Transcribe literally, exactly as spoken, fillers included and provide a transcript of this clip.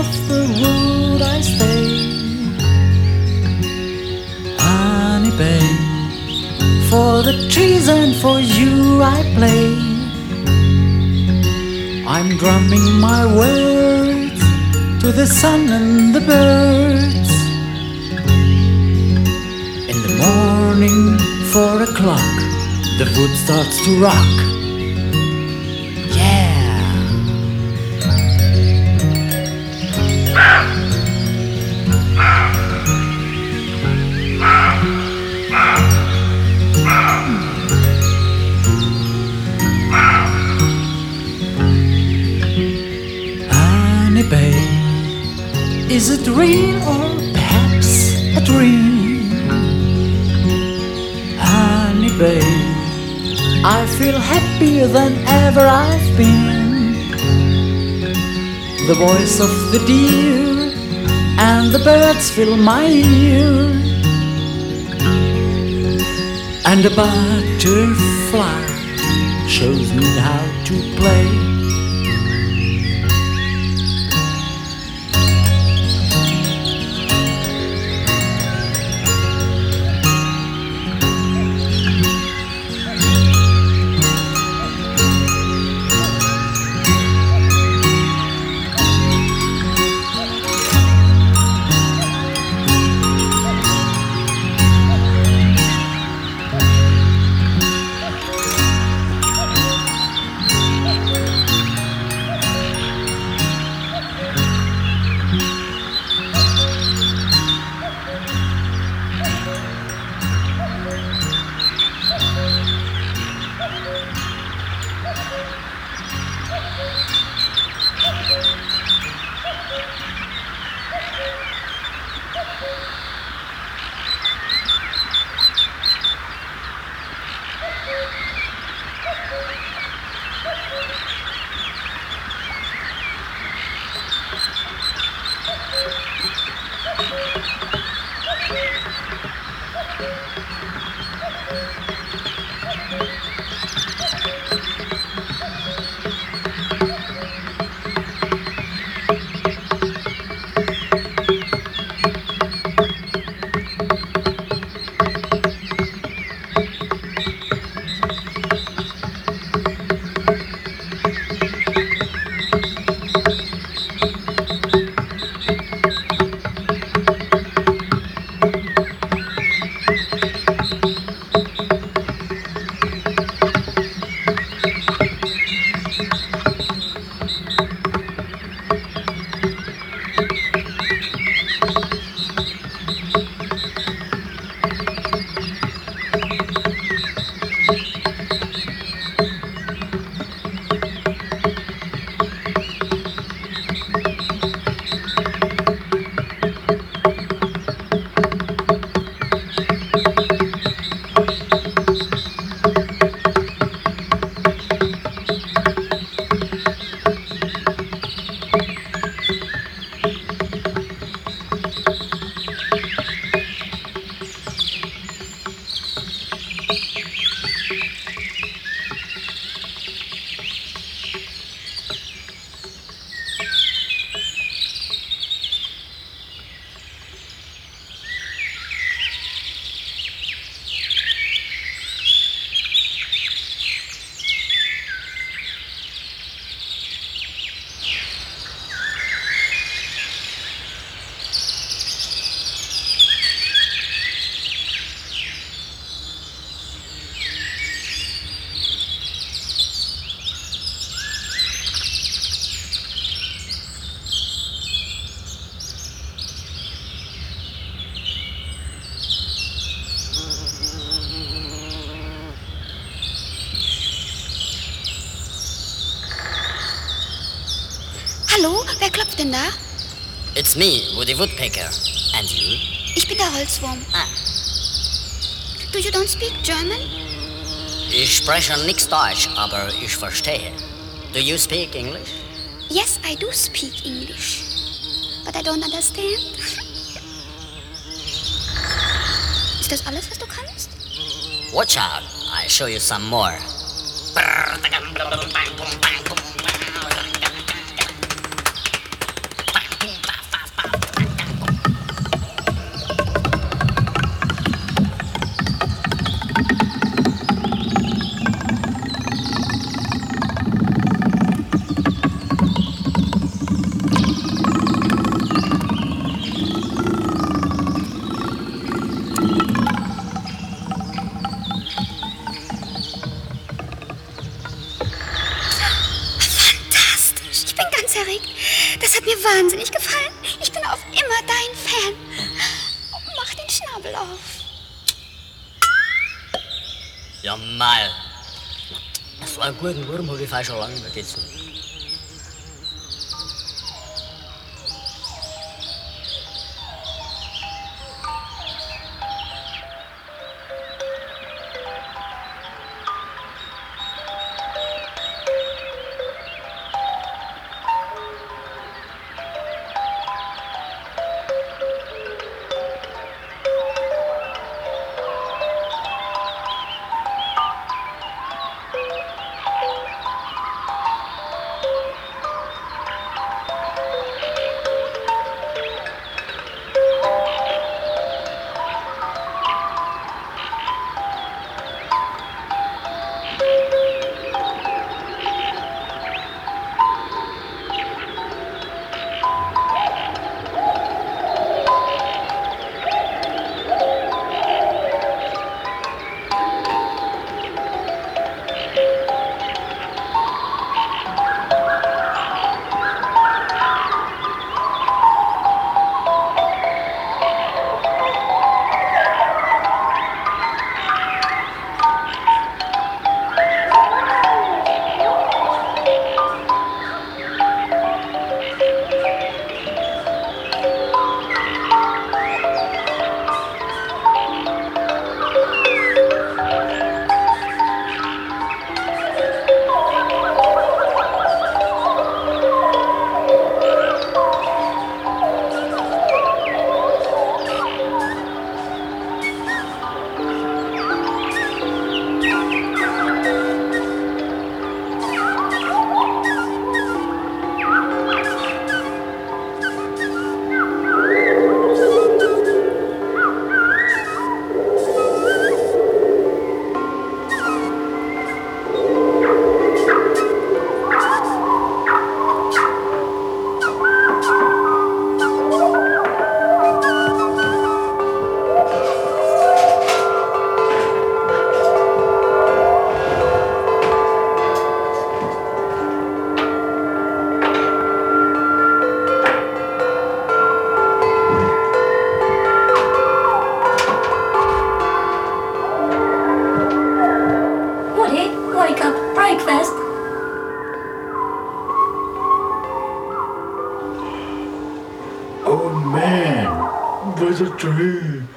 of the wood I stay. Honey babe, for the trees and for you I play. I'm drumming my words to the sun and the birds. In the morning, four o'clock, the wood starts to rock. Honey babe, is it real or perhaps a dream? Honey babe, I feel happier than ever I've been. The voice of the deer and the birds fill my ear, and a butterfly shows me how to play. Hallo, wer klopft denn da? It's me, Woody Woodpecker. And you? Ich bin der Holzwurm. Ah. Do you don't speak German? Ich spreche nix Deutsch, aber ich verstehe. Do you speak English? Yes, I do speak English. But I don't understand. Ist das alles, was du kannst? Watch out, I'll show you some more. Sam, mach den Schnabel auf. Ja, mal. So einen guten Wurm habe ich fast schon lange nicht mehr gegessen. Oh man, there's a tree.